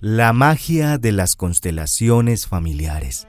La magia de las constelaciones familiares.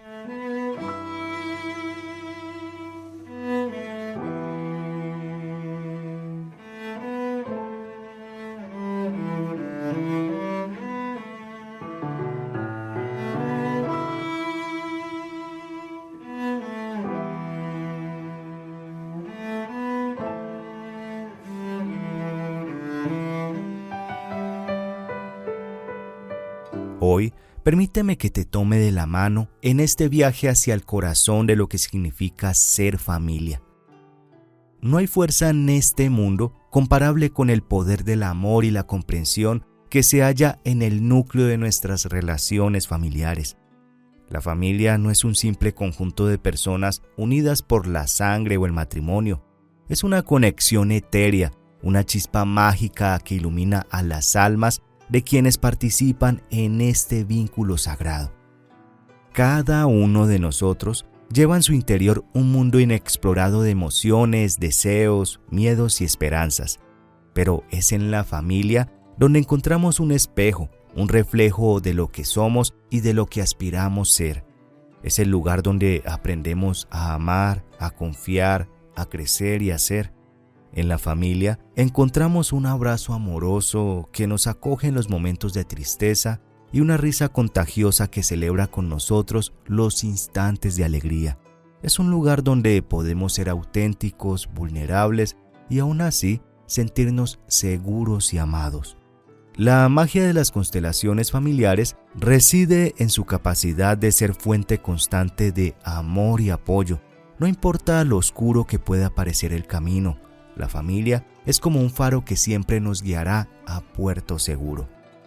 Hoy, permíteme que te tome de la mano en este viaje hacia el corazón de lo que significa ser familia. No hay fuerza en este mundo comparable con el poder del amor y la comprensión que se halla en el núcleo de nuestras relaciones familiares. La familia no es un simple conjunto de personas unidas por la sangre o el matrimonio. Es una conexión etérea, una chispa mágica que ilumina a las almas de quienes participan en este vínculo sagrado. Cada uno de nosotros lleva en su interior un mundo inexplorado de emociones, deseos, miedos y esperanzas, pero es en la familia donde encontramos un espejo, un reflejo de lo que somos y de lo que aspiramos ser. Es el lugar donde aprendemos a amar, a confiar, a crecer y a ser. En la familia encontramos un abrazo amoroso que nos acoge en los momentos de tristeza y una risa contagiosa que celebra con nosotros los instantes de alegría. Es un lugar donde podemos ser auténticos, vulnerables y aún así sentirnos seguros y amados. La magia de las constelaciones familiares reside en su capacidad de ser fuente constante de amor y apoyo. No importa lo oscuro que pueda parecer el camino, la familia es como un faro que siempre nos guiará a puerto seguro.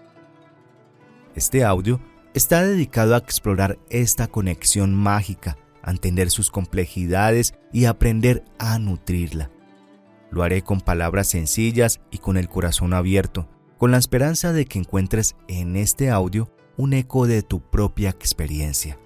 Este audio está dedicado a explorar esta conexión mágica, a entender sus complejidades y aprender a nutrirla. Lo haré con palabras sencillas y con el corazón abierto, con la esperanza de que encuentres en este audio un eco de tu propia experiencia.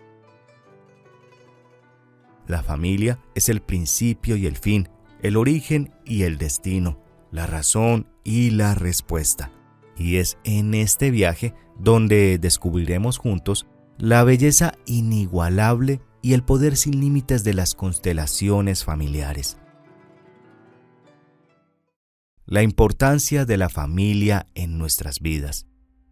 La familia es el principio y el fin, el origen y el destino, la razón y la respuesta. Y es en este viaje donde descubriremos juntos la belleza inigualable y el poder sin límites de las constelaciones familiares. La importancia de la familia en nuestras vidas.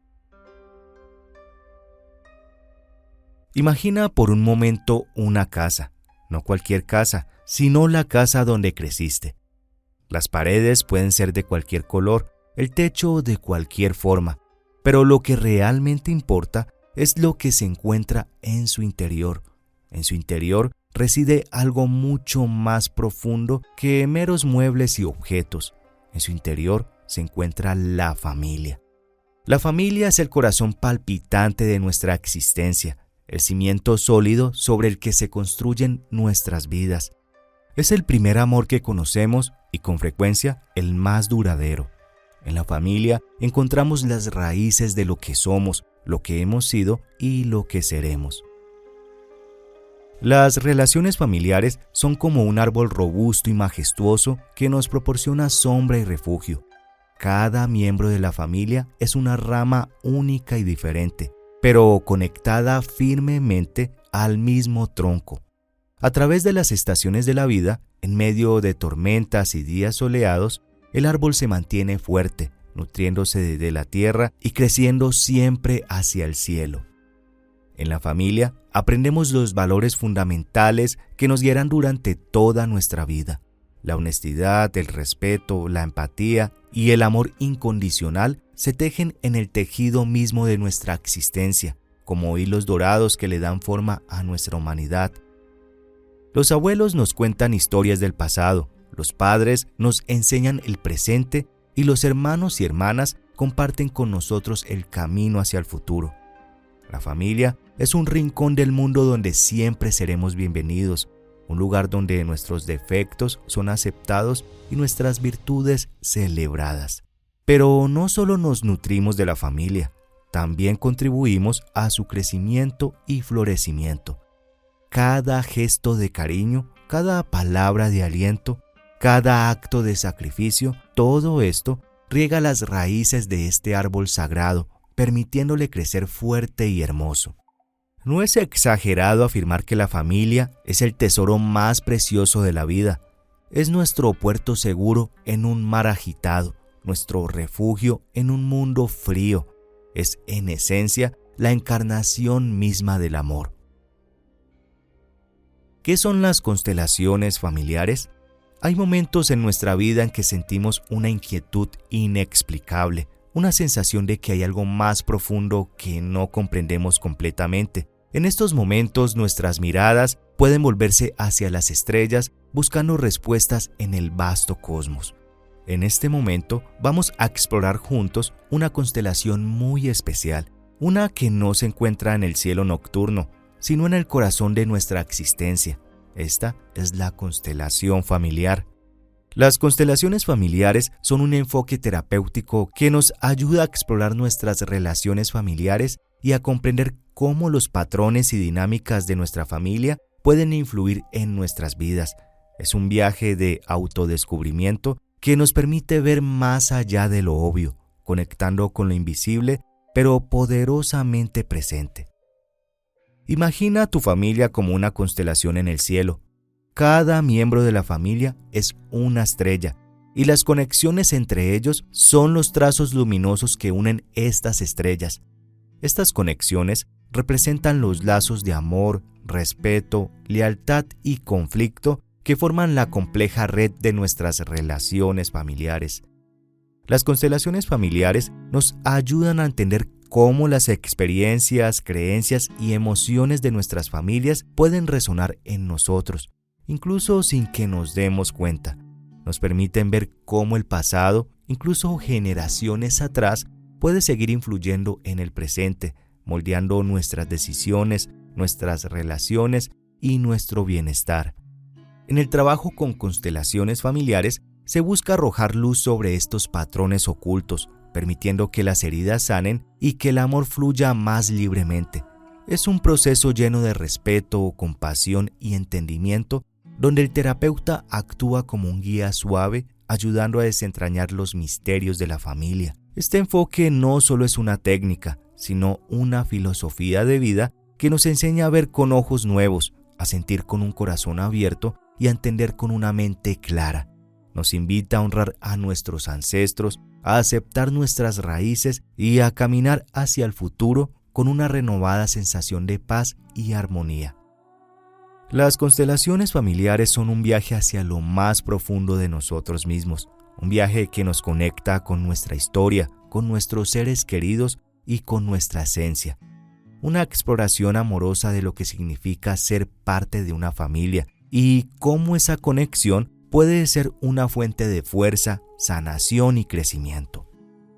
Imagina por un momento una casa, no cualquier casa, sino la casa donde creciste. Las paredes pueden ser de cualquier color, el techo de cualquier forma, pero lo que realmente importa es lo que se encuentra en su interior. En su interior reside algo mucho más profundo que meros muebles y objetos. En su interior se encuentra la familia. La familia es el corazón palpitante de nuestra existencia, el cimiento sólido sobre el que se construyen nuestras vidas. Es el primer amor que conocemos y con frecuencia el más duradero. En la familia encontramos las raíces de lo que somos, lo que hemos sido y lo que seremos. Las relaciones familiares son como un árbol robusto y majestuoso que nos proporciona sombra y refugio. Cada miembro de la familia es una rama única y diferente, pero conectada firmemente al mismo tronco. A través de las estaciones de la vida, en medio de tormentas y días soleados, el árbol se mantiene fuerte, nutriéndose de la tierra y creciendo siempre hacia el cielo. En la familia aprendemos los valores fundamentales que nos guiarán durante toda nuestra vida. La honestidad, el respeto, la empatía y el amor incondicional se tejen en el tejido mismo de nuestra existencia, como hilos dorados que le dan forma a nuestra humanidad. Los abuelos nos cuentan historias del pasado, los padres nos enseñan el presente y los hermanos y hermanas comparten con nosotros el camino hacia el futuro. La familia es un rincón del mundo donde siempre seremos bienvenidos, un lugar donde nuestros defectos son aceptados y nuestras virtudes celebradas. Pero no solo nos nutrimos de la familia, también contribuimos a su crecimiento y florecimiento. Cada gesto de cariño, cada palabra de aliento, cada acto de sacrificio, todo esto riega las raíces de este árbol sagrado, permitiéndole crecer fuerte y hermoso. No es exagerado afirmar que la familia es el tesoro más precioso de la vida. Es nuestro puerto seguro en un mar agitado, nuestro refugio en un mundo frío. Es, en esencia, la encarnación misma del amor. ¿Qué son las constelaciones familiares? Hay momentos en nuestra vida en que sentimos una inquietud inexplicable, una sensación de que hay algo más profundo que no comprendemos completamente. En estos momentos nuestras miradas pueden volverse hacia las estrellas buscando respuestas en el vasto cosmos. En este momento vamos a explorar juntos una constelación muy especial, una que no se encuentra en el cielo nocturno, sino en el corazón de nuestra existencia. Esta es la constelación familiar. Las constelaciones familiares son un enfoque terapéutico que nos ayuda a explorar nuestras relaciones familiares y a comprender cómo los patrones y dinámicas de nuestra familia pueden influir en nuestras vidas. Es un viaje de autodescubrimiento que nos permite ver más allá de lo obvio, conectando con lo invisible, pero poderosamente presente. Imagina a tu familia como una constelación en el cielo. Cada miembro de la familia es una estrella, y las conexiones entre ellos son los trazos luminosos que unen estas estrellas. Estas conexiones representan los lazos de amor, respeto, lealtad y conflicto que forman la compleja red de nuestras relaciones familiares. Las constelaciones familiares nos ayudan a entender cómo las experiencias, creencias y emociones de nuestras familias pueden resonar en nosotros, incluso sin que nos demos cuenta. Nos permiten ver cómo el pasado, incluso generaciones atrás, puede seguir influyendo en el presente, moldeando nuestras decisiones, nuestras relaciones y nuestro bienestar. En el trabajo con constelaciones familiares se busca arrojar luz sobre estos patrones ocultos, permitiendo que las heridas sanen y que el amor fluya más libremente. Es un proceso lleno de respeto, compasión y entendimiento, donde el terapeuta actúa como un guía suave, ayudando a desentrañar los misterios de la familia. Este enfoque no solo es una técnica, sino una filosofía de vida que nos enseña a ver con ojos nuevos, a sentir con un corazón abierto y a entender con una mente clara. Nos invita a honrar a nuestros ancestros, a aceptar nuestras raíces y a caminar hacia el futuro con una renovada sensación de paz y armonía. Las constelaciones familiares son un viaje hacia lo más profundo de nosotros mismos, un viaje que nos conecta con nuestra historia, con nuestros seres queridos y con nuestra esencia. Una exploración amorosa de lo que significa ser parte de una familia y cómo esa conexión puede ser una fuente de fuerza, sanación y crecimiento.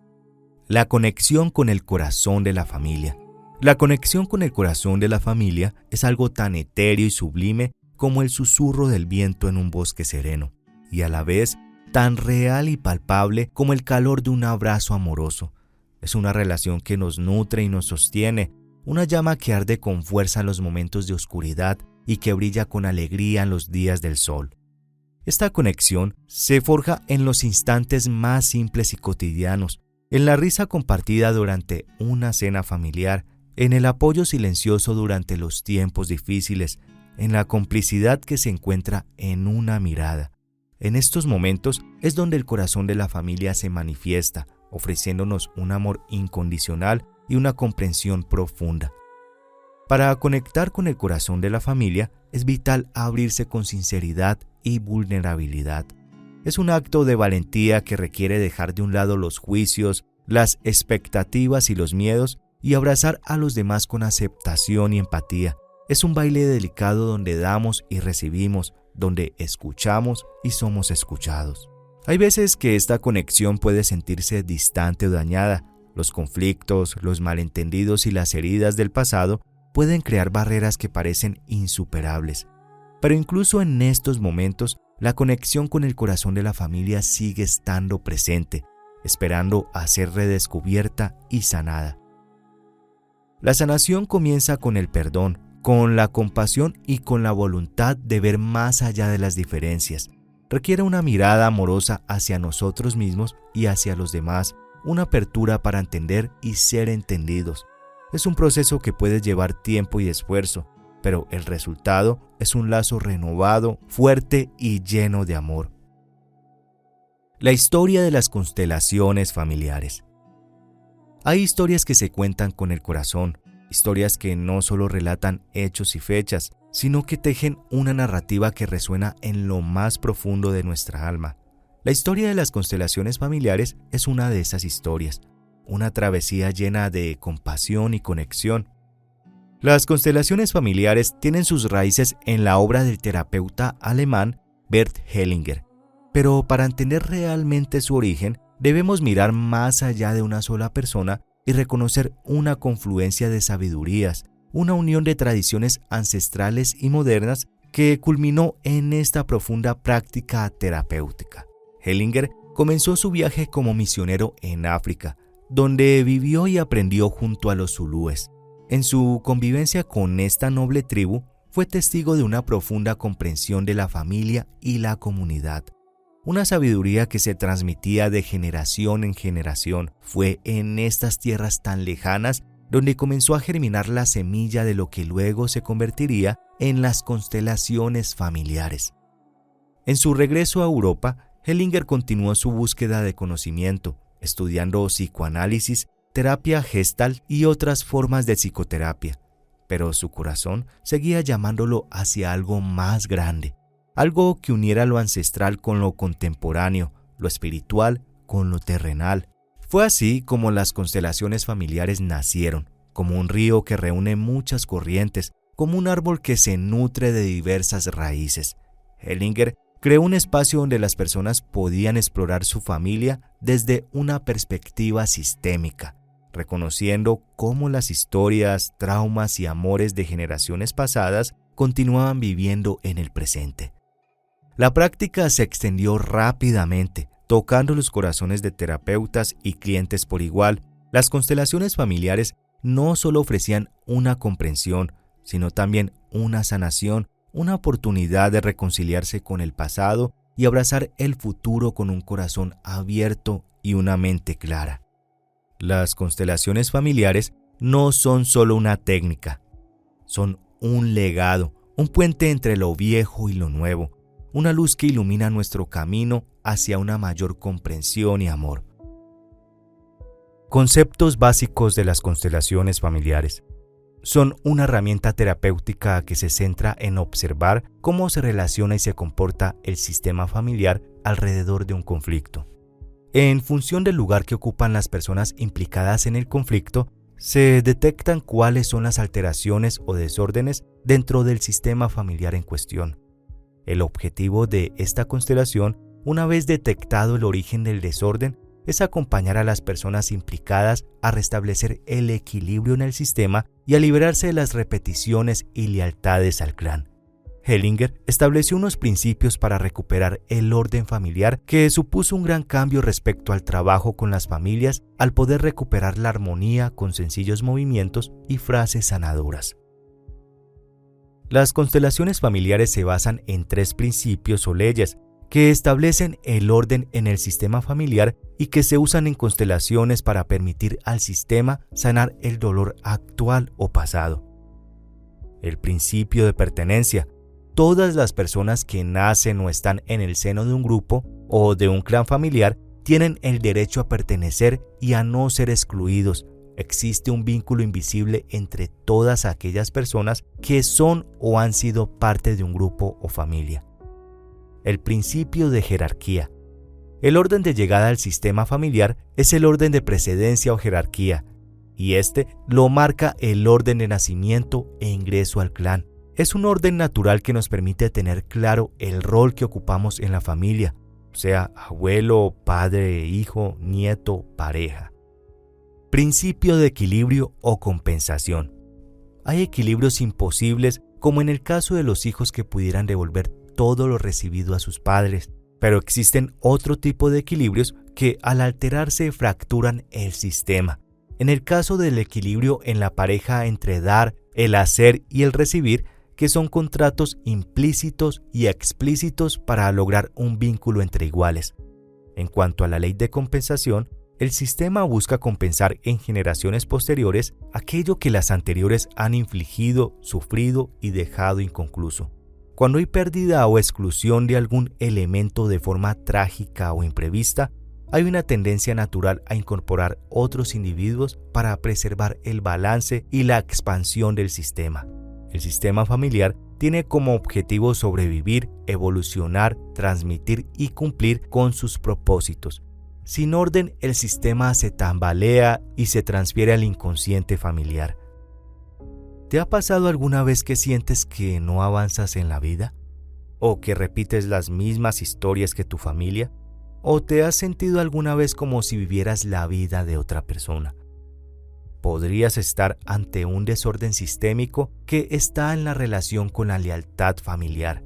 La conexión con el corazón de la familia. La conexión con el corazón de la familia es algo tan etéreo y sublime como el susurro del viento en un bosque sereno, y a la vez tan real y palpable como el calor de un abrazo amoroso. Es una relación que nos nutre y nos sostiene, una llama que arde con fuerza en los momentos de oscuridad y que brilla con alegría en los días del sol. Esta conexión se forja en los instantes más simples y cotidianos, en la risa compartida durante una cena familiar, en el apoyo silencioso durante los tiempos difíciles, en la complicidad que se encuentra en una mirada. En estos momentos es donde el corazón de la familia se manifiesta, ofreciéndonos un amor incondicional y una comprensión profunda. Para conectar con el corazón de la familia es vital abrirse con sinceridad y vulnerabilidad. Es un acto de valentía que requiere dejar de un lado los juicios, las expectativas y los miedos y abrazar a los demás con aceptación y empatía. Es un baile delicado donde damos y recibimos, donde escuchamos y somos escuchados. Hay veces que esta conexión puede sentirse distante o dañada. Los conflictos, los malentendidos y las heridas del pasado pueden crear barreras que parecen insuperables. Pero incluso en estos momentos, la conexión con el corazón de la familia sigue estando presente, esperando a ser redescubierta y sanada. La sanación comienza con el perdón, con la compasión y con la voluntad de ver más allá de las diferencias. Requiere una mirada amorosa hacia nosotros mismos y hacia los demás, una apertura para entender y ser entendidos. Es un proceso que puede llevar tiempo y esfuerzo, pero el resultado es un lazo renovado, fuerte y lleno de amor. La historia de las constelaciones familiares. Hay historias que se cuentan con el corazón, historias que no solo relatan hechos y fechas, sino que tejen una narrativa que resuena en lo más profundo de nuestra alma. La historia de las constelaciones familiares es una de esas historias, una travesía llena de compasión y conexión. Las constelaciones familiares tienen sus raíces en la obra del terapeuta alemán Bert Hellinger, pero para entender realmente su origen, debemos mirar más allá de una sola persona y reconocer una confluencia de sabidurías, una unión de tradiciones ancestrales y modernas que culminó en esta profunda práctica terapéutica. Hellinger comenzó su viaje como misionero en África, donde vivió y aprendió junto a los zulúes. En su convivencia con esta noble tribu, fue testigo de una profunda comprensión de la familia y la comunidad. Una sabiduría que se transmitía de generación en generación. Fue en estas tierras tan lejanas donde comenzó a germinar la semilla de lo que luego se convertiría en las constelaciones familiares. En su regreso a Europa, Hellinger continuó su búsqueda de conocimiento, estudiando psicoanálisis, terapia Gestalt y otras formas de psicoterapia, pero su corazón seguía llamándolo hacia algo más grande, algo que uniera lo ancestral con lo contemporáneo, lo espiritual con lo terrenal. Fue así como las constelaciones familiares nacieron, como un río que reúne muchas corrientes, como un árbol que se nutre de diversas raíces. Hellinger creó un espacio donde las personas podían explorar su familia desde una perspectiva sistémica, reconociendo cómo las historias, traumas y amores de generaciones pasadas continuaban viviendo en el presente. La práctica se extendió rápidamente, tocando los corazones de terapeutas y clientes por igual. Las constelaciones familiares no solo ofrecían una comprensión, sino también una sanación, una oportunidad de reconciliarse con el pasado y abrazar el futuro con un corazón abierto y una mente clara. Las constelaciones familiares no son solo una técnica, son un legado, un puente entre lo viejo y lo nuevo, una luz que ilumina nuestro camino hacia una mayor comprensión y amor. Conceptos básicos de las constelaciones familiares. Son una herramienta terapéutica que se centra en observar cómo se relaciona y se comporta el sistema familiar alrededor de un conflicto. En función del lugar que ocupan las personas implicadas en el conflicto, se detectan cuáles son las alteraciones o desórdenes dentro del sistema familiar en cuestión. El objetivo de esta constelación, una vez detectado el origen del desorden, es acompañar a las personas implicadas a restablecer el equilibrio en el sistema y a liberarse de las repeticiones y lealtades al clan. Hellinger estableció unos principios para recuperar el orden familiar que supuso un gran cambio respecto al trabajo con las familias al poder recuperar la armonía con sencillos movimientos y frases sanadoras. Las constelaciones familiares se basan en 3 principios o leyes que establecen el orden en el sistema familiar y que se usan en constelaciones para permitir al sistema sanar el dolor actual o pasado. El principio de pertenencia. Todas las personas que nacen o están en el seno de un grupo o de un clan familiar tienen el derecho a pertenecer y a no ser excluidos. Existe un vínculo invisible entre todas aquellas personas que son o han sido parte de un grupo o familia. El principio de jerarquía. El orden de llegada al sistema familiar es el orden de precedencia o jerarquía, y este lo marca el orden de nacimiento e ingreso al clan. Es un orden natural que nos permite tener claro el rol que ocupamos en la familia, sea abuelo, padre, hijo, nieto, pareja. Principio de equilibrio o compensación. Hay equilibrios imposibles, como en el caso de los hijos que pudieran devolver todo lo recibido a sus padres, pero existen otro tipo de equilibrios que al alterarse fracturan el sistema. En el caso del equilibrio en la pareja entre dar, el hacer y el recibir, que son contratos implícitos y explícitos para lograr un vínculo entre iguales. En cuanto a la ley de compensación, El sistema busca compensar en generaciones posteriores aquello que las anteriores han infligido, sufrido y dejado inconcluso. Cuando hay pérdida o exclusión de algún elemento de forma trágica o imprevista, hay una tendencia natural a incorporar otros individuos para preservar el balance y la expansión del sistema. El sistema familiar tiene como objetivo sobrevivir, evolucionar, transmitir y cumplir con sus propósitos. Sin orden, el sistema se tambalea y se transfiere al inconsciente familiar. ¿Te ha pasado alguna vez que sientes que no avanzas en la vida? ¿O que repites las mismas historias que tu familia? ¿O te has sentido alguna vez como si vivieras la vida de otra persona? Podrías estar ante un desorden sistémico que está en la relación con la lealtad familiar.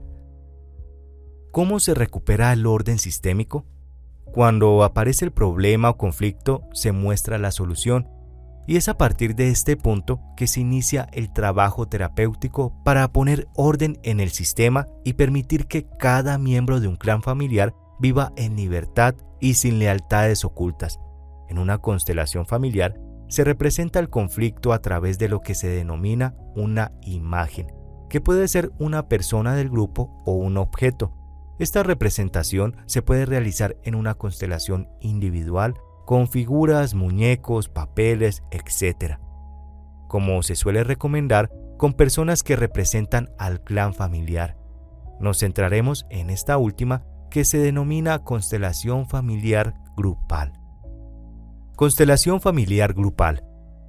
¿Cómo se recupera el orden sistémico? Cuando aparece el problema o conflicto, se muestra la solución, y es a partir de este punto que se inicia el trabajo terapéutico para poner orden en el sistema y permitir que cada miembro de un clan familiar viva en libertad y sin lealtades ocultas. En una constelación familiar, se representa el conflicto a través de lo que se denomina una imagen, que puede ser una persona del grupo o un objeto. Esta representación se puede realizar en una constelación individual con figuras, muñecos, papeles, etc. Como se suele recomendar, con personas que representan al clan familiar. Nos centraremos en esta última, que se denomina constelación familiar grupal. Constelación familiar grupal.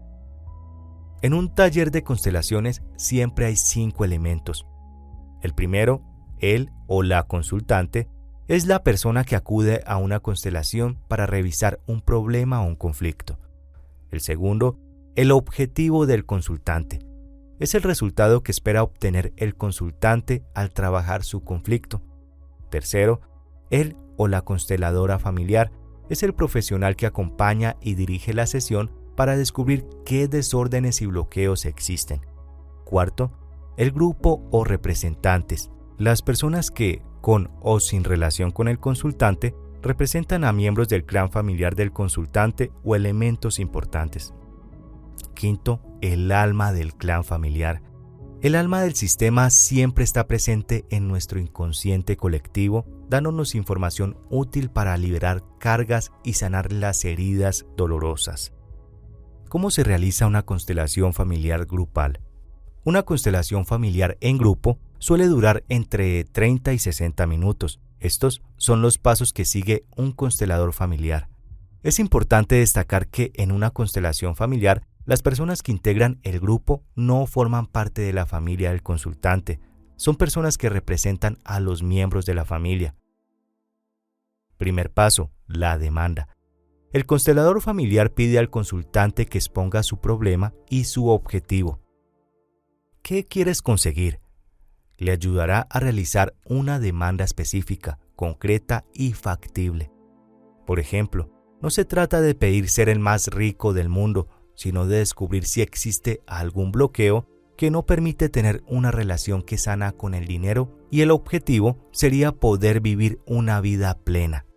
En un taller de constelaciones siempre hay 5 elementos. El primero, él o la consultante, es la persona que acude a una constelación para revisar un problema o un conflicto. El segundo, el objetivo del consultante. Es el resultado que espera obtener el consultante al trabajar su conflicto. Tercero, él o la consteladora familiar es el profesional que acompaña y dirige la sesión para descubrir qué desórdenes y bloqueos existen. Cuarto, el grupo o representantes. Las personas que, con o sin relación con el consultante, representan a miembros del clan familiar del consultante o elementos importantes. Quinto, el alma del clan familiar. El alma del sistema siempre está presente en nuestro inconsciente colectivo, dándonos información útil para liberar cargas y sanar las heridas dolorosas. ¿Cómo se realiza una constelación familiar grupal? Una constelación familiar en grupo suele durar entre 30 y 60 minutos. Estos son los pasos que sigue un constelador familiar. Es importante destacar que en una constelación familiar, las personas que integran el grupo no forman parte de la familia del consultante. Son personas que representan a los miembros de la familia. Primer paso, la demanda. El constelador familiar pide al consultante que exponga su problema y su objetivo. ¿Qué quieres conseguir? Le ayudará a realizar una demanda específica, concreta y factible. Por ejemplo, no se trata de pedir ser el más rico del mundo, sino de descubrir si existe algún bloqueo que no permite tener una relación que sana con el dinero, y el objetivo sería poder vivir una vida plena.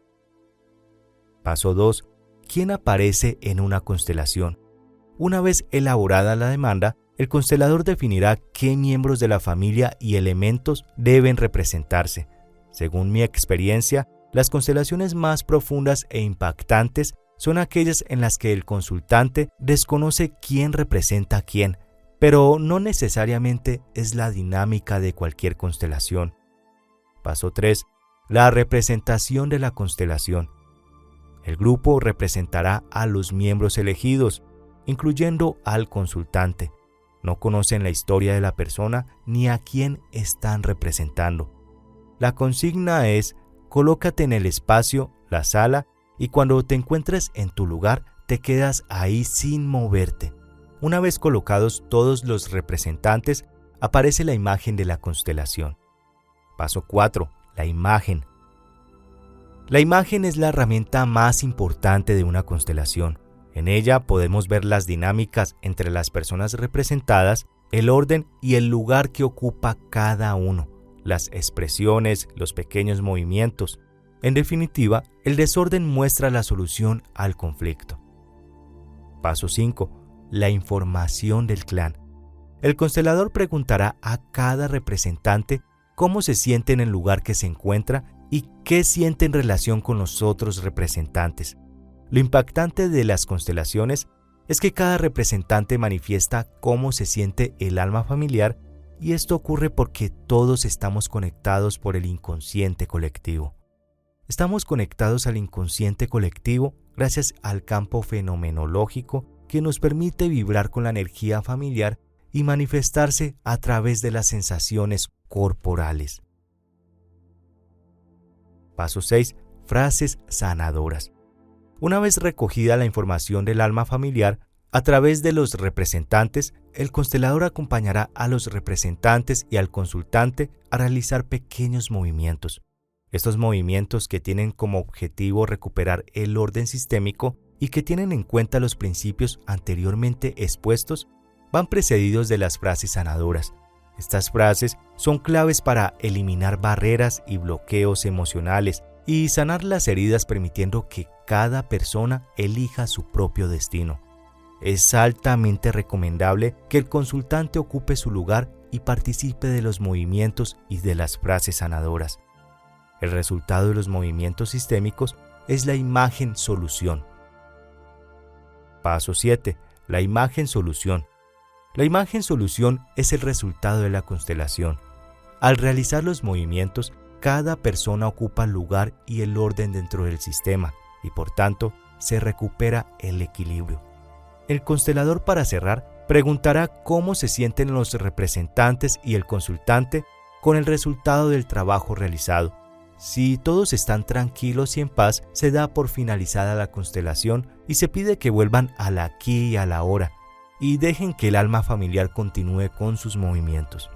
Paso 2. ¿Quién aparece en una constelación? Una vez elaborada la demanda, el constelador definirá qué miembros de la familia y elementos deben representarse. Según mi experiencia, las constelaciones más profundas e impactantes son aquellas en las que el consultante desconoce quién representa a quién, pero no necesariamente es la dinámica de cualquier constelación. Paso 3. La representación de la constelación. El grupo representará a los miembros elegidos, incluyendo al consultante. No conocen la historia de la persona ni a quién están representando. La consigna es: colócate en el espacio, la sala, y cuando te encuentres en tu lugar, te quedas ahí sin moverte. Una vez colocados todos los representantes, aparece la imagen de la constelación. Paso 4. La imagen. La imagen es la herramienta más importante de una constelación. En ella podemos ver las dinámicas entre las personas representadas, el orden y el lugar que ocupa cada uno, las expresiones, los pequeños movimientos. En definitiva, el desorden muestra la solución al conflicto. Paso 5. La información del clan. El constelador preguntará a cada representante cómo se siente en el lugar que se encuentra y qué siente en relación con los otros representantes. Lo impactante de las constelaciones es que cada representante manifiesta cómo se siente el alma familiar, y esto ocurre porque todos estamos conectados por el inconsciente colectivo. Estamos conectados al inconsciente colectivo gracias al campo fenomenológico que nos permite vibrar con la energía familiar y manifestarse a través de las sensaciones corporales. Paso 6. Frases sanadoras. Una vez recogida la información del alma familiar, a través de los representantes, el constelador acompañará a los representantes y al consultante a realizar pequeños movimientos. Estos movimientos, que tienen como objetivo recuperar el orden sistémico y que tienen en cuenta los principios anteriormente expuestos, van precedidos de las frases sanadoras. Estas frases son claves para eliminar barreras y bloqueos emocionales y sanar las heridas, permitiendo que cada persona elija su propio destino. Es altamente recomendable que el consultante ocupe su lugar y participe de los movimientos y de las frases sanadoras. El resultado de los movimientos sistémicos es la imagen solución. Paso 7. La imagen solución. La imagen solución es el resultado de la constelación. Al realizar los movimientos, cada persona ocupa el lugar y el orden dentro del sistema y, por tanto, se recupera el equilibrio. El constelador, para cerrar, preguntará cómo se sienten los representantes y el consultante con el resultado del trabajo realizado. Si todos están tranquilos y en paz, se da por finalizada la constelación y se pide que vuelvan al aquí y a la ahora y dejen que el alma familiar continúe con sus movimientos.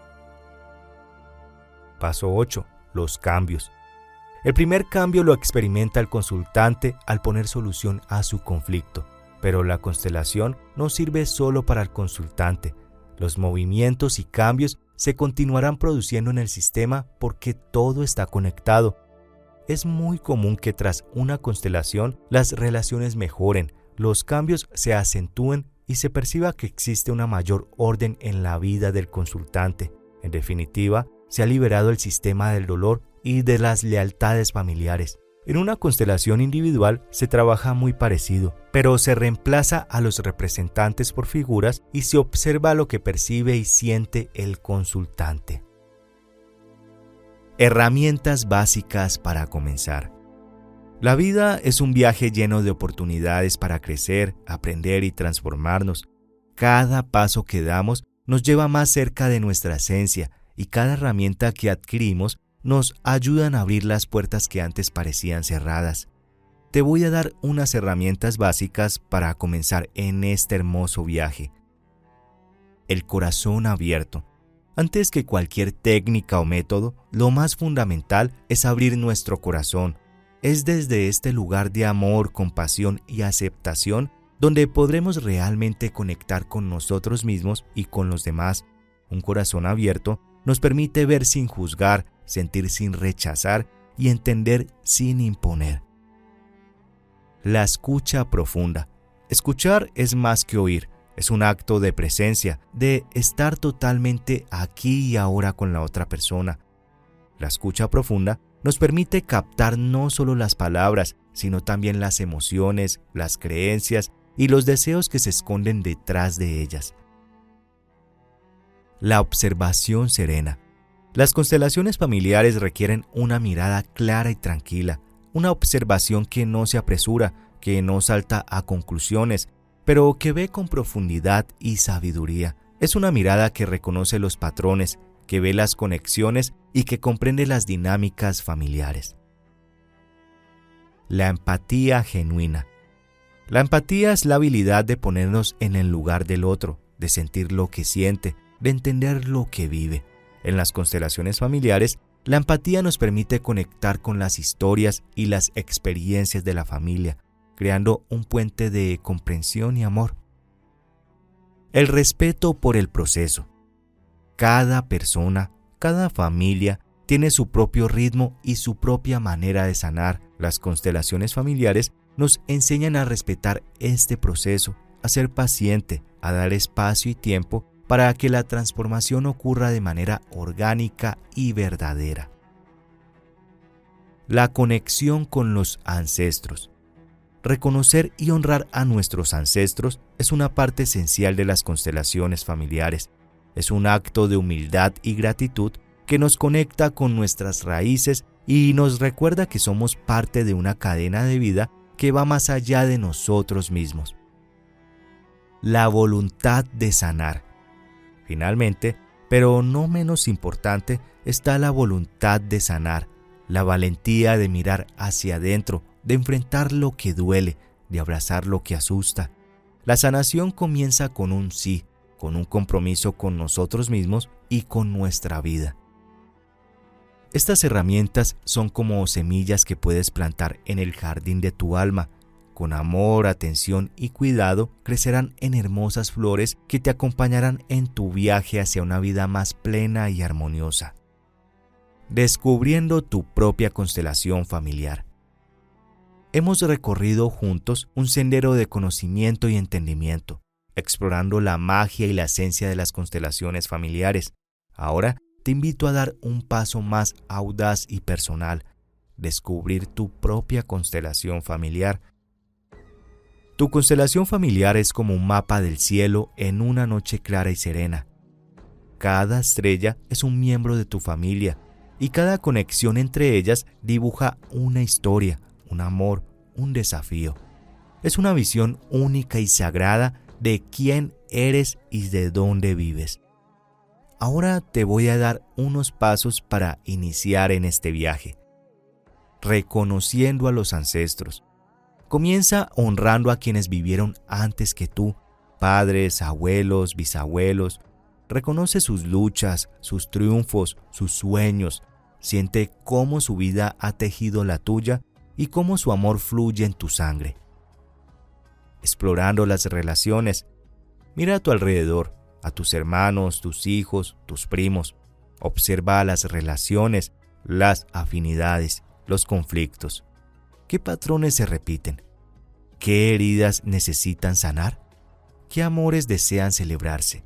Paso 8. Los cambios. El primer cambio lo experimenta el consultante al poner solución a su conflicto, pero la constelación no sirve solo para el consultante. Los movimientos y cambios se continuarán produciendo en el sistema porque todo está conectado. Es muy común que tras una constelación las relaciones mejoren, los cambios se acentúen y se perciba que existe una mayor orden en la vida del consultante. En definitiva, se ha liberado el sistema del dolor y de las lealtades familiares. En una constelación individual se trabaja muy parecido, pero se reemplaza a los representantes por figuras y se observa lo que percibe y siente el consultante. Herramientas básicas para comenzar. La vida es un viaje lleno de oportunidades para crecer, aprender y transformarnos. Cada paso que damos nos lleva más cerca de nuestra esencia y cada herramienta que adquirimos nos ayudan a abrir las puertas que antes parecían cerradas. Te voy a dar unas herramientas básicas para comenzar en este hermoso viaje. El corazón abierto. Antes que cualquier técnica o método, lo más fundamental es abrir nuestro corazón. Es desde este lugar de amor, compasión y aceptación donde podremos realmente conectar con nosotros mismos y con los demás. Un corazón abierto nos permite ver sin juzgar, sentir sin rechazar y entender sin imponer. La escucha profunda. Escuchar es más que oír, es un acto de presencia, de estar totalmente aquí y ahora con la otra persona. La escucha profunda nos permite captar no solo las palabras, sino también las emociones, las creencias y los deseos que se esconden detrás de ellas. La observación serena. Las constelaciones familiares requieren una mirada clara y tranquila, una observación que no se apresura, que no salta a conclusiones, pero que ve con profundidad y sabiduría. Es una mirada que reconoce los patrones, que ve las conexiones y que comprende las dinámicas familiares. La empatía genuina. La empatía es la habilidad de ponernos en el lugar del otro, de sentir lo que siente, de entender lo que vive. En las constelaciones familiares, la empatía nos permite conectar con las historias y las experiencias de la familia, creando un puente de comprensión y amor. El respeto por el proceso. Cada persona, cada familia tiene su propio ritmo y su propia manera de sanar. Las constelaciones familiares nos enseñan a respetar este proceso, a ser paciente, a dar espacio y tiempo para que la transformación ocurra de manera orgánica y verdadera. La conexión con los ancestros. Reconocer y honrar a nuestros ancestros es una parte esencial de las constelaciones familiares. Es un acto de humildad y gratitud que nos conecta con nuestras raíces y nos recuerda que somos parte de una cadena de vida que va más allá de nosotros mismos. La voluntad de sanar. Finalmente, pero no menos importante, está la voluntad de sanar, la valentía de mirar hacia adentro, de enfrentar lo que duele, de abrazar lo que asusta. La sanación comienza con un sí, con un compromiso con nosotros mismos y con nuestra vida. Estas herramientas son como semillas que puedes plantar en el jardín de tu alma. Con amor, atención y cuidado crecerán en hermosas flores que te acompañarán en tu viaje hacia una vida más plena y armoniosa. Descubriendo tu propia constelación familiar. Hemos recorrido juntos un sendero de conocimiento y entendimiento, explorando la magia y la esencia de las constelaciones familiares. Ahora te invito a dar un paso más audaz y personal, descubrir tu propia constelación familiar. Tu constelación familiar es como un mapa del cielo en una noche clara y serena. Cada estrella es un miembro de tu familia y cada conexión entre ellas dibuja una historia, un amor, un desafío. Es una visión única y sagrada de quién eres y de dónde vives. Ahora te voy a dar unos pasos para iniciar en este viaje. Reconociendo a los ancestros. Comienza honrando a quienes vivieron antes que tú, padres, abuelos, bisabuelos. Reconoce sus luchas, sus triunfos, sus sueños. Siente cómo su vida ha tejido la tuya y cómo su amor fluye en tu sangre. Explorando las relaciones. Mira a tu alrededor, a tus hermanos, tus hijos, tus primos. Observa las relaciones, las afinidades, los conflictos. ¿Qué patrones se repiten? ¿Qué heridas necesitan sanar? ¿Qué amores desean celebrarse?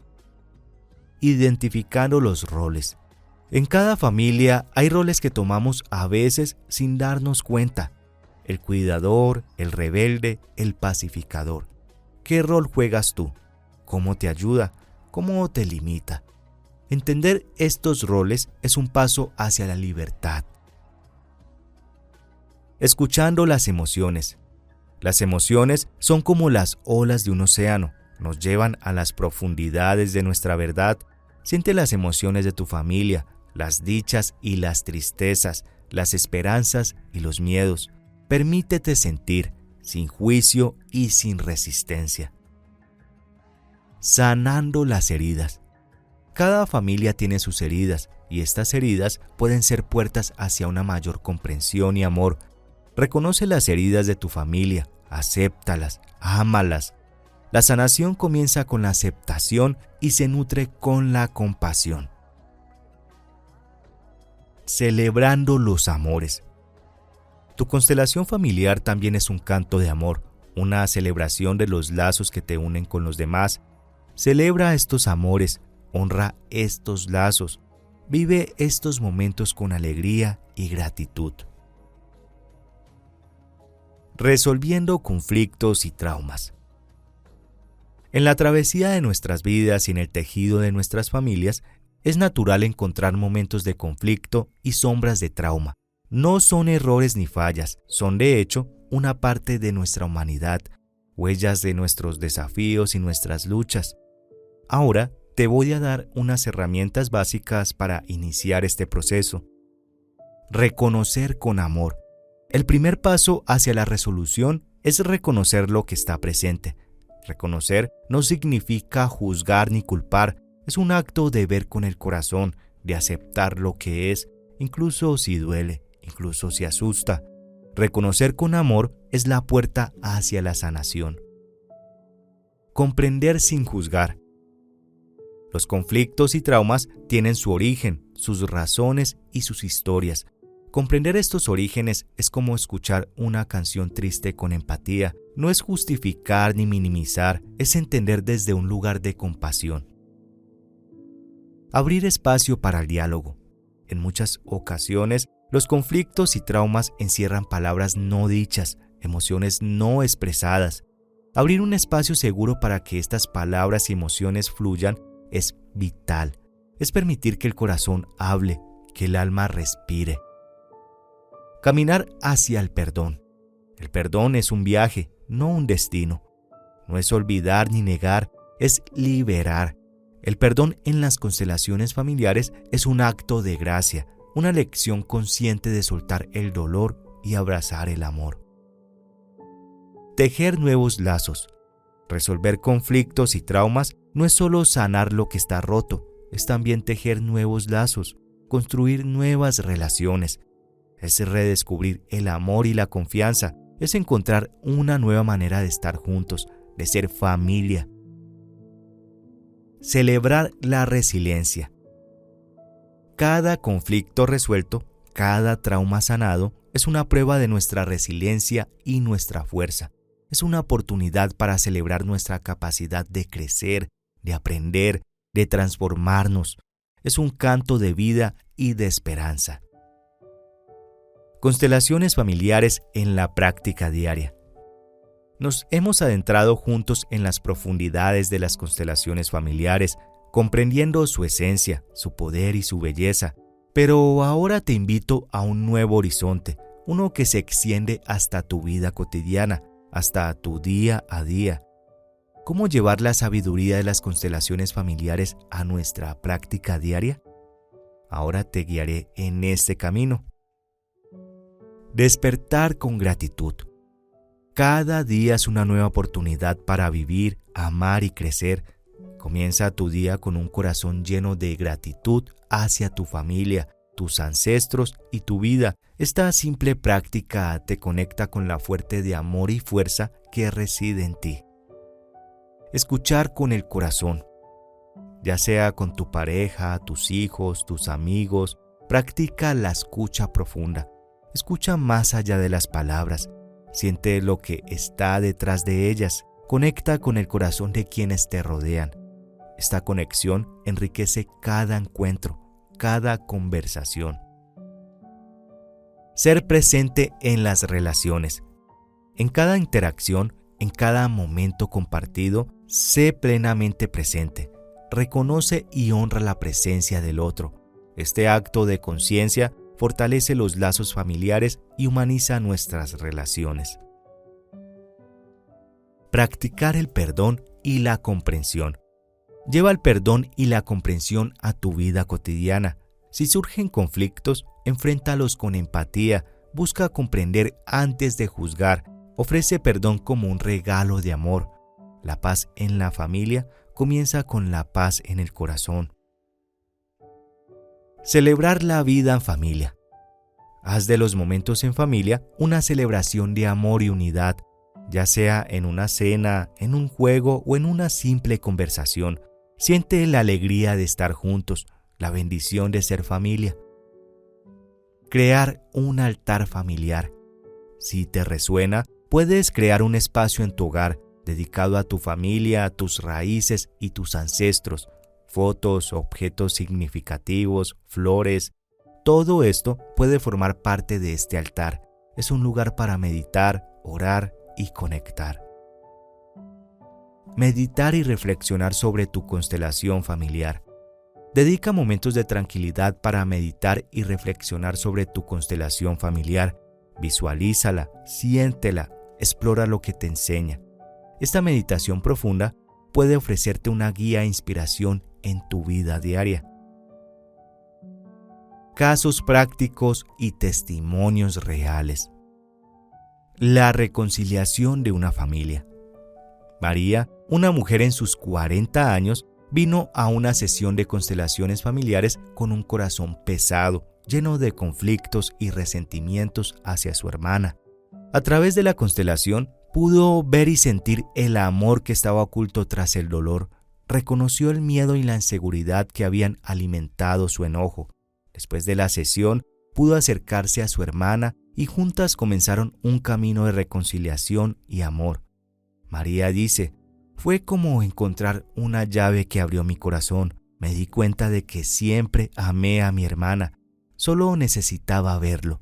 Identificando los roles. En cada familia hay roles que tomamos a veces sin darnos cuenta. El cuidador, el rebelde, el pacificador. ¿Qué rol juegas tú? ¿Cómo te ayuda? ¿Cómo te limita? Entender estos roles es un paso hacia la libertad. Escuchando las emociones. Las emociones son como las olas de un océano. Nos llevan a las profundidades de nuestra verdad. Siente las emociones de tu familia, las dichas y las tristezas, las esperanzas y los miedos. Permítete sentir, sin juicio y sin resistencia. Sanando las heridas. Cada familia tiene sus heridas y estas heridas pueden ser puertas hacia una mayor comprensión y amor. Reconoce las heridas de tu familia, acéptalas, ámalas. La sanación comienza con la aceptación y se nutre con la compasión. Celebrando los amores. Tu constelación familiar también es un canto de amor, una celebración de los lazos que te unen con los demás. Celebra estos amores, honra estos lazos, vive estos momentos con alegría y gratitud. Resolviendo conflictos y traumas. En la travesía de nuestras vidas y en el tejido de nuestras familias, es natural encontrar momentos de conflicto y sombras de trauma. No son errores ni fallas, son de hecho una parte de nuestra humanidad, huellas de nuestros desafíos y nuestras luchas. Ahora te voy a dar unas herramientas básicas para iniciar este proceso. Reconocer con amor. El primer paso hacia la resolución es reconocer lo que está presente. Reconocer no significa juzgar ni culpar, es un acto de ver con el corazón, de aceptar lo que es, incluso si duele, incluso si asusta. Reconocer con amor es la puerta hacia la sanación. Comprender sin juzgar. Los conflictos y traumas tienen su origen, sus razones y sus historias. Comprender estos orígenes es como escuchar una canción triste con empatía. No es justificar ni minimizar, es entender desde un lugar de compasión. Abrir espacio para el diálogo. En muchas ocasiones, los conflictos y traumas encierran palabras no dichas, emociones no expresadas. Abrir un espacio seguro para que estas palabras y emociones fluyan es vital. Es permitir que el corazón hable, que el alma respire. Caminar hacia el perdón. El perdón es un viaje, no un destino. No es olvidar ni negar, es liberar. El perdón en las constelaciones familiares es un acto de gracia, una lección consciente de soltar el dolor y abrazar el amor. Tejer nuevos lazos. Resolver conflictos y traumas no es solo sanar lo que está roto, es también tejer nuevos lazos, construir nuevas relaciones. Es redescubrir el amor y la confianza, es encontrar una nueva manera de estar juntos, de ser familia. Celebrar la resiliencia. Cada conflicto resuelto, cada trauma sanado, es una prueba de nuestra resiliencia y nuestra fuerza. Es una oportunidad para celebrar nuestra capacidad de crecer, de aprender, de transformarnos. Es un canto de vida y de esperanza. Constelaciones familiares en la práctica diaria. Nos hemos adentrado juntos en las profundidades de las constelaciones familiares, comprendiendo su esencia, su poder y su belleza. Pero ahora te invito a un nuevo horizonte, uno que se extiende hasta tu vida cotidiana, hasta tu día a día. ¿Cómo llevar la sabiduría de las constelaciones familiares a nuestra práctica diaria? Ahora te guiaré en este camino. Despertar con gratitud. Cada día es una nueva oportunidad para vivir, amar y crecer. Comienza tu día con un corazón lleno de gratitud hacia tu familia, tus ancestros y tu vida. Esta simple práctica te conecta con la fuente de amor y fuerza que reside en ti. Escuchar con el corazón. Ya sea con tu pareja, tus hijos, tus amigos, practica la escucha profunda. Escucha más allá de las palabras. Siente lo que está detrás de ellas. Conecta con el corazón de quienes te rodean. Esta conexión enriquece cada encuentro, cada conversación. Ser presente en las relaciones. En cada interacción, en cada momento compartido, sé plenamente presente. Reconoce y honra la presencia del otro. Este acto de conciencia fortalece los lazos familiares y humaniza nuestras relaciones. Practicar el perdón y la comprensión. Lleva el perdón y la comprensión a tu vida cotidiana. Si surgen conflictos, enfréntalos con empatía, busca comprender antes de juzgar, ofrece perdón como un regalo de amor. La paz en la familia comienza con la paz en el corazón. Celebrar la vida en familia. Haz de los momentos en familia una celebración de amor y unidad, ya sea en una cena, en un juego o en una simple conversación. Siente la alegría de estar juntos, la bendición de ser familia. Crear un altar familiar. Si te resuena, puedes crear un espacio en tu hogar dedicado a tu familia, a tus raíces y tus ancestros. Fotos, objetos significativos, flores. Todo esto puede formar parte de este altar. Es un lugar para meditar, orar y conectar. Meditar y reflexionar sobre tu constelación familiar. Dedica momentos de tranquilidad para meditar y reflexionar sobre tu constelación familiar. Visualízala, siéntela, explora lo que te enseña. Esta meditación profunda puede ofrecerte una guía e inspiración en tu vida diaria. Casos prácticos y testimonios reales. La reconciliación de una familia. María, una mujer en sus 40 años, vino a una sesión de constelaciones familiares con un corazón pesado, lleno de conflictos y resentimientos hacia su hermana. A través de la constelación, pudo ver y sentir el amor que estaba oculto tras el dolor, reconoció el miedo y la inseguridad que habían alimentado su enojo. Después de la sesión, pudo acercarse a su hermana y juntas comenzaron un camino de reconciliación y amor. María dice: fue como encontrar una llave que abrió mi corazón. Me di cuenta de que siempre amé a mi hermana, solo necesitaba verlo.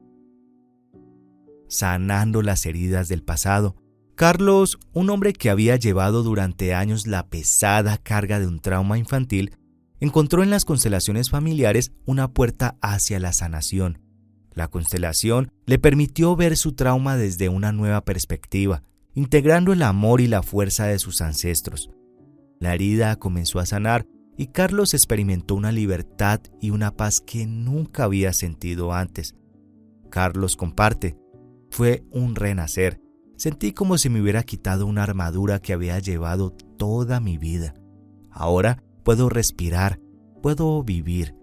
Sanando las heridas del pasado, Carlos, un hombre que había llevado durante años la pesada carga de un trauma infantil, encontró en las constelaciones familiares una puerta hacia la sanación. La constelación le permitió ver su trauma desde una nueva perspectiva, integrando el amor y la fuerza de sus ancestros. La herida comenzó a sanar y Carlos experimentó una libertad y una paz que nunca había sentido antes. Carlos comparte: fue un renacer. Sentí como si me hubiera quitado una armadura que había llevado toda mi vida. Ahora puedo respirar, puedo vivir.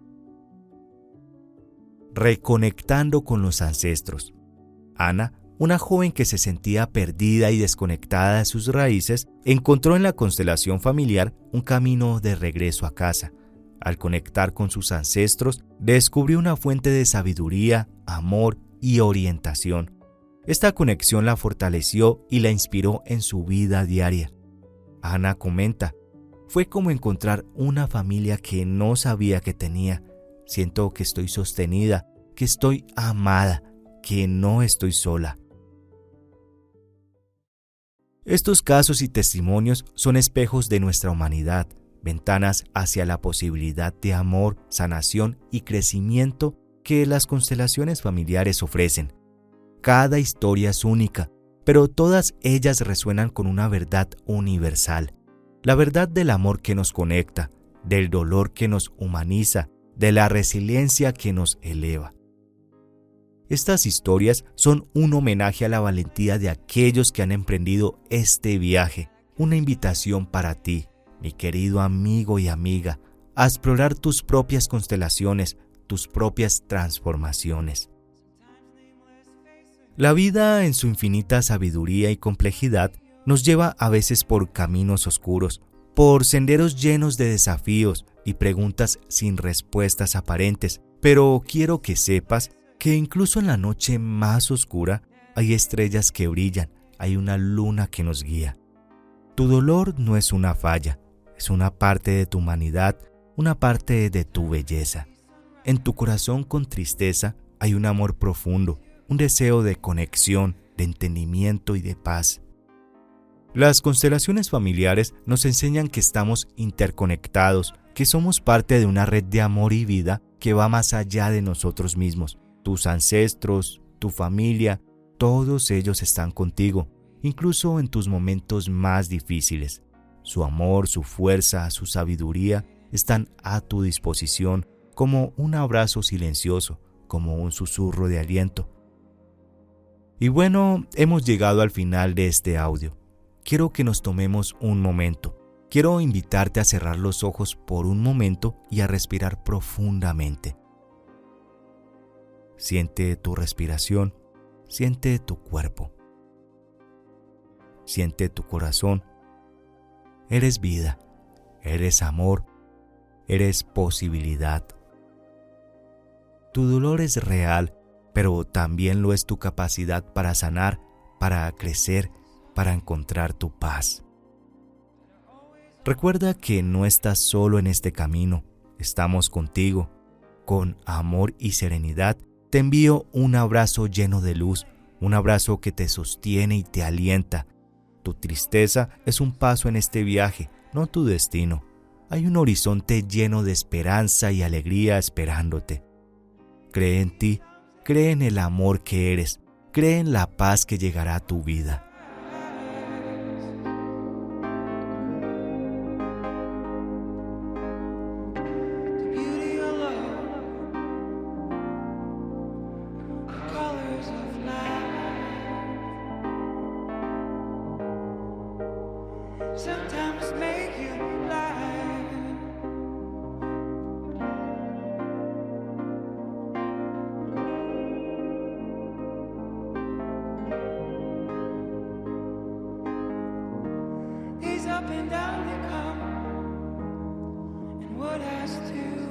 Reconectando con los ancestros. Ana, una joven que se sentía perdida y desconectada de sus raíces, encontró en la constelación familiar un camino de regreso a casa. Al conectar con sus ancestros, descubrió una fuente de sabiduría, amor y orientación. Esta conexión la fortaleció y la inspiró en su vida diaria. Ana comenta: fue como encontrar una familia que no sabía que tenía. Siento que estoy sostenida, que estoy amada, que no estoy sola. Estos casos y testimonios son espejos de nuestra humanidad, ventanas hacia la posibilidad de amor, sanación y crecimiento que las constelaciones familiares ofrecen. Cada historia es única, pero todas ellas resuenan con una verdad universal. La verdad del amor que nos conecta, del dolor que nos humaniza, de la resiliencia que nos eleva. Estas historias son un homenaje a la valentía de aquellos que han emprendido este viaje, una invitación para ti, mi querido amigo y amiga, a explorar tus propias constelaciones, tus propias transformaciones. La vida, en su infinita sabiduría y complejidad, nos lleva a veces por caminos oscuros, por senderos llenos de desafíos y preguntas sin respuestas aparentes, pero quiero que sepas que incluso en la noche más oscura hay estrellas que brillan, hay una luna que nos guía. Tu dolor no es una falla, es una parte de tu humanidad, una parte de tu belleza. En tu corazón con tristeza hay un amor profundo, un deseo de conexión, de entendimiento y de paz. Las constelaciones familiares nos enseñan que estamos interconectados, que somos parte de una red de amor y vida que va más allá de nosotros mismos. Tus ancestros, tu familia, todos ellos están contigo, incluso en tus momentos más difíciles. Su amor, su fuerza, su sabiduría están a tu disposición como un abrazo silencioso, como un susurro de aliento. Y bueno, hemos llegado al final de este audio. Quiero que nos tomemos un momento. Quiero invitarte a cerrar los ojos por un momento y a respirar profundamente. Siente tu respiración, siente tu cuerpo. Siente tu corazón. Eres vida, eres amor, eres posibilidad. Tu dolor es real, pero también lo es tu capacidad para sanar, para crecer, para encontrar tu paz. Recuerda que no estás solo en este camino, estamos contigo. Con amor y serenidad te envío un abrazo lleno de luz, un abrazo que te sostiene y te alienta. Tu tristeza es un paso en este viaje, no tu destino. Hay un horizonte lleno de esperanza y alegría esperándote. Cree en ti, cree en el amor que eres, cree en la paz que llegará a tu vida. Sometimes make you lie. These up and down they come. last to